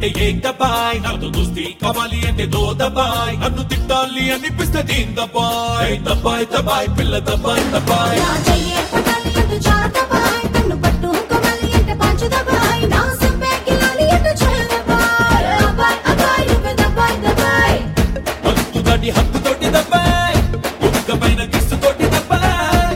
ఏక్ దబాయ్ నాతో దోస్తి కావాలి అంటే దో దబాయ్ నన్ను తిట్టాలి అనిపిస్తే దీన్ దబాయ్ దబాయ్ దబాయ్ పిల్ల దబాయ్ దబాయ్ హక్కు తోటి దబాయ్ ఒక్క పైన కిస్సు తోటి దబాయ్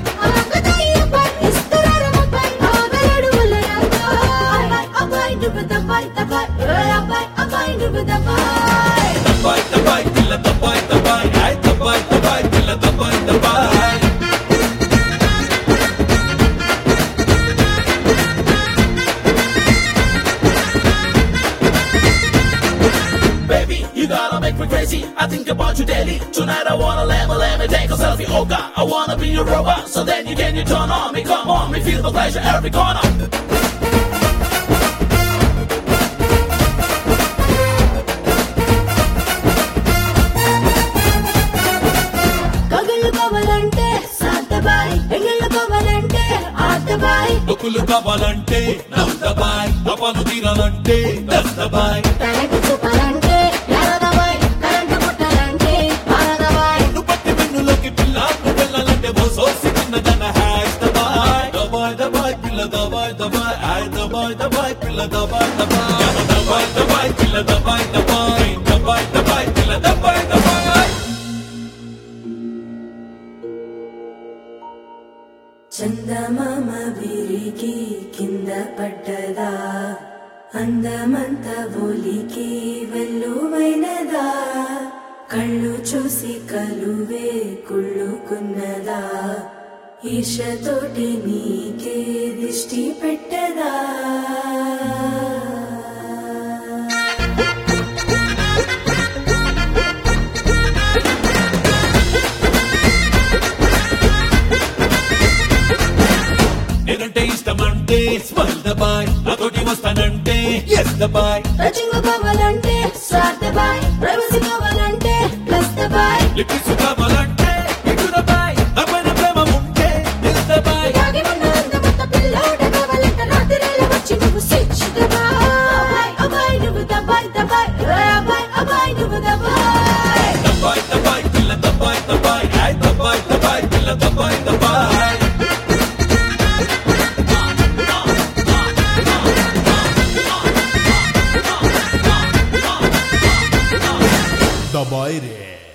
దబాయ్ దబాయ్ పిల్ల దబాయ్ దబాయ్ ఐ దబాయ్ దబాయ్ పిల్ల దబాయ్ దబాయ్ Baby, you gotta make me crazy. I think about you daily. Tonight I wanna let me take a selfie. Oh God, I wanna be your robot. So then you turn on me, come on me, feel the pleasure every corner. బుక్కులు కావాలంటే నవ్వు దబాయ్ అపాలు తీరాలంటే దస్ దబాయ్ నువ్వు పట్టి వెన్నులోకి పిల్ల నువ్వు వెళ్ళాలంటే ఓ సోసి చిన్నదన hash దబాయ్ దబాయ్ దబాయ్ పిల్ల దబాయ్ దబాయ్ ఐ దబాయ్ దబాయ్ పిల్ల దబాయ్ దబాయ్ దబాయ్ దబాయ్ పిల్ల దబాయ్ దబాయ్ దబాయ్ దబాయ్ పిల్ల దబాయ్ దబాయ్ చందమామ విరిగి కింద పడ్డదా అందమంత ఒలికి వెల్లువైనదా కళ్ళు చూసి కలువే కుళ్ళుకున్నదా ఈర్షతోటి నీకే దిష్టి పెట్టదా నేనంటే ఇష్టమంటే స్మైల్ దబాయ్ నాతోటి వస్తానంటే ఎస్ దబాయ్ రచింగు కావాలంటే స్టార్ దబాయ్ ప్రైవసీ కావాలంటే ప్లస్ దబాయ్ లిప్స్ కావాలంటే ఇటు దబాయ్ అపన ప్రేమ ఉంటే దిస్ దబాయ్ యాగి మనంద మత పిల్లోడ కావాలంటే రాత్రిల వచ్చి నువ్వు స్విచ్ దబాయ్ అబాయ్ నువ్వు దబాయ్ దబాయ్ అబాయ్ అబాయ్ నువ్వు దబాయ్ దబాయ్ దబాయ్ పిల్ల దబాయ్ దబాయ్ ఐ దబాయ్ దబాయ్ పిల్ల దబాయ్ దబాయ్ Dabaire.